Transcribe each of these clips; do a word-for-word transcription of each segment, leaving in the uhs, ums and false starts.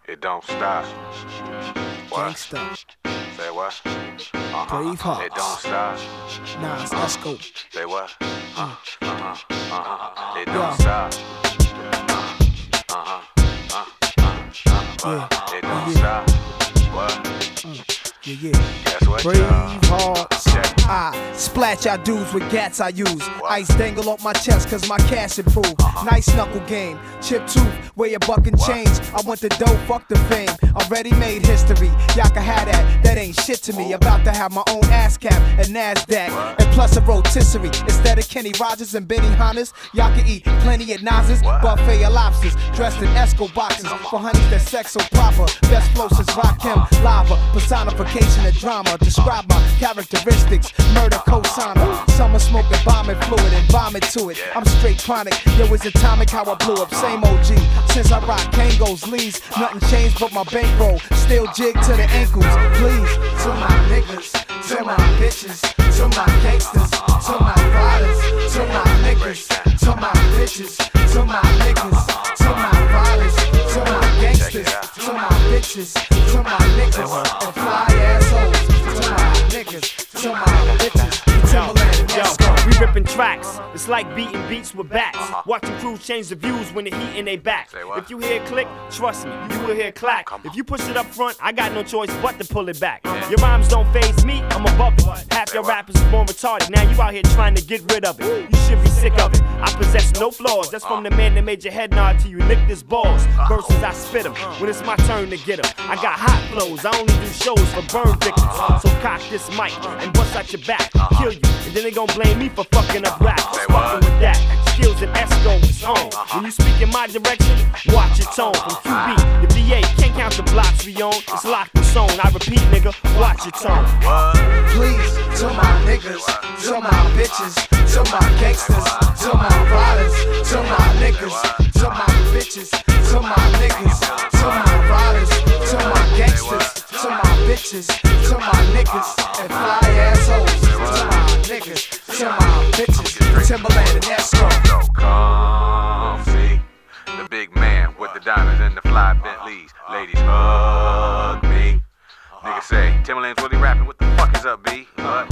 It don't stop. What? Gangsta. Say what? Uh-huh. Braveheart. It don't stop. Nas, let's go. Say what? Uh, uh-huh. Uh-huh. It Yeah. don't stop. Uh-huh. Uh, uh, uh, Yeah. It don't Yeah. stop. What? Yeah, yeah. Guess what, y'all? Braveheart. Check. I splash y'all dudes with gats I use. What? Ice dangle off my chest cause my cash improved. Uh-huh. Nice knuckle game. Chip tooth, wear your buck and What? change. I want the dough, fuck the fame. Already made history. Y'all can have that. That ain't shit to me. About to have my own ass cap and NASDAQ. What? And plus a rotisserie. Instead of Kenny Rogers and Benny Hannes, y'all can eat plenty of Nas's. What? Buffet of lobsters. Dressed in Esco boxes. For honeys that sex so proper. Best flow since Rakim Lava. Personification of drama. Describe my characteristics. Murder cosigner. Summer smoking bombing fluid and vomit to it. I'm straight chronic. Yo, it's atomic how I blew up. Same O G. Since I rock Kangos, Lees. Nothing changed but my bankroll. Still jig to the ankles. Please. To my niggas. To my bitches. To my gangsters. To my riders. To my niggas. To my bitches. To my niggas. To my riders. To my gangsters. To my bitches. To my niggas. And fly assholes. To my niggas. To my bitches. Timberland and Yo, Esco. we ripping tracks. It's like beating beats with bats. Watching crews change the views when the heat in they back. Say what? If you hear click, trust me, you will hear clack. Come on. If you push it up front, I got no choice but to pull it back. Your rhymes don't faze me, I'm above it. Half Say your what? rappers is born retarded. Now you out here trying to get rid of it. You should be sick of it. I possess no flaws. That's from the man that made your head nod till you lick this balls. Versus I spit 'em when it's my turn to get 'em. I got hot flows. I only do shows for burn victims. So cock this mic and bust out your back. Kill you. And then they gon' blame me for fucking up rap. Say Fucking what? with that. Skills and Esco is on. When you speak in my direction, watch your tone. From Q B to V A, can't count the blocks we own. It's locked and sewn. I repeat, nigga, watch your tone. What? Please, to my niggas, to my bitches, to my gangsters, to my riders, to my niggas, to my bitches, to my niggas, to my riders, to my gangsters, to my bitches, to my niggas, and fly assholes, to my niggas, to my bitches, Timberland and Esco. So comfy. The big man with the diamonds and the fly Bentleys. Ladies hug me. Niggas say, Timberland's really rapping. What the fuck is up, B? What?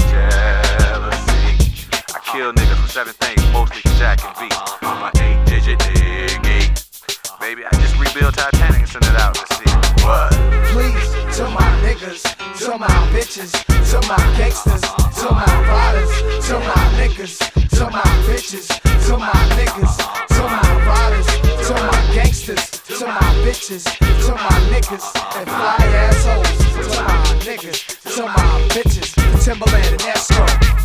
Jealousy. I kill niggas for seven things, mostly for Jack and V. I'm a eight digit diggy. Baby, I just rebuild Titanic and send it out to sea. What? Please, to my niggas, to my bitches, to my gangsters, to my riders, to my niggas, to my bitches, to my niggas, to my riders, to my gangsters, to my bitches, to my niggas, and fly assholes, to my niggas, to my bitches, Timberland and Esco.